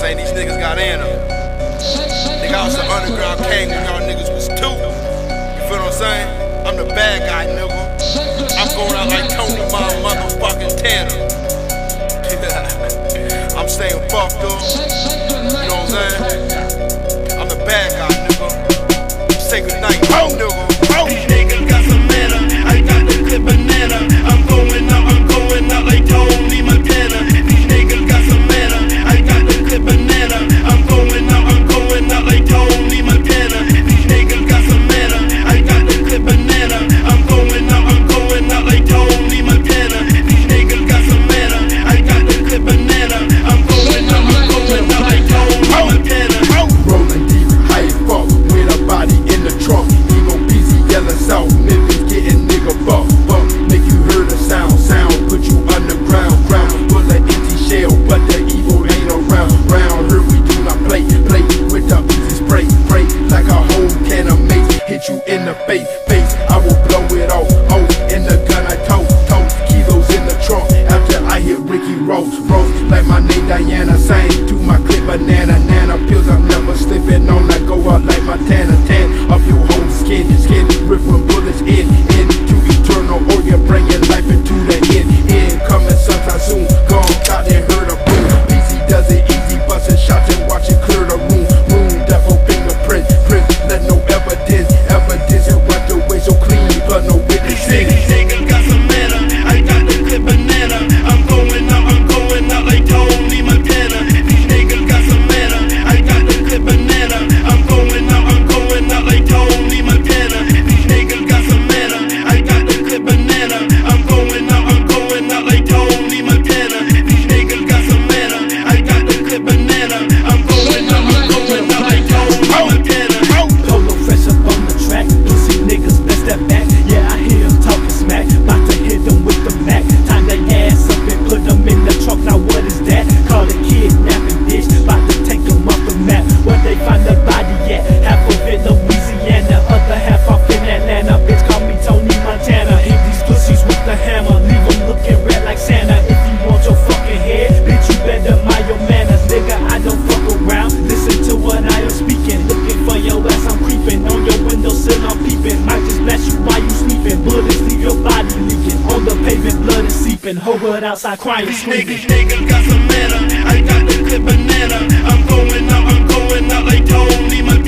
saying? These niggas got in them. Nigga, I was an underground king when y'all niggas was 2. You feel what I'm saying? I'm the bad guy, nigga. I'm going out like Tony my motherfucking Tanner. I'm staying fucked up. You know what I'm saying? I'm the bad guy, nigga. Say goodnight, nigga. These niggas got some manner. I got the clip banana. I'm going out like Tony Montana. These niggas got some manner. I got the clip banana. I'm going out like Tony Montana. These niggas got some manner. I got the clip banana. I'm going out like Tony Montana. These niggas got some manner. I got the clip banana. I'm going out like Tony Montana. Rolling deep, high fuck with a body in the trunk. Ego busy, yelling south, niggas getting nigga buck. Make you hear the sound, put you underground, ground. Full of empty shell, but the evil ain't around. Round here we do not play with the easy spray. Like a whole can of mace, hit you in the face. I will blow it off, in the gun I tote. Kilos in the trunk, after I hit Ricky Rose. Like my name Diana, sang to my clip banana. Nana pills I'm never slipping on, I go out like my tan up your whole skin rip when bullets in to eternal, or you bring your life into the end coming sometime soon. Gone, got and heard a boom. Easy does it easy, busting shots and watch it clear the room. Devil fingerprint, let no evidence and wipe the way so clean, but no witness. These niggas got some manner. I got the clip banana. I'm going out like Tony Montana. These niggas got some manner. I got the clip banana. I'm going out like Tony Montana. These niggas got some manner. I got the clip banana. I'm going out like Tony Montana. These niggas got some manner. I got the clip banana. I'm going out like Tony Montana. Polo fresh up on the track, pussy niggas best step back. Yeah, I hear them talking smack, bout to hit them with the Mac. Time they ass up and put them in the trunk, now what is that? Call it kidnapping, bitch, bout to take them off the map. Where they find the body at? Half of it Louisiana, other half off in Atlanta. Bitch, call me Tony Montana. Hit these pussies with the hammer, leave them looking red like Santa. If you want your fucking head, bitch, you better mind your manners. Nigga, I don't fuck around, listen to what I am speaking. Looking for your ass, I'm creeping. On your windowsill, I'm peeping. Might just blast you while you sleeping. Bullets leave your body leaking. On the pavement, blood is seeping. Whole hood outside crying, screaming. These niggas got some manner. I got the clip banana. I'm going out like Tony Montana.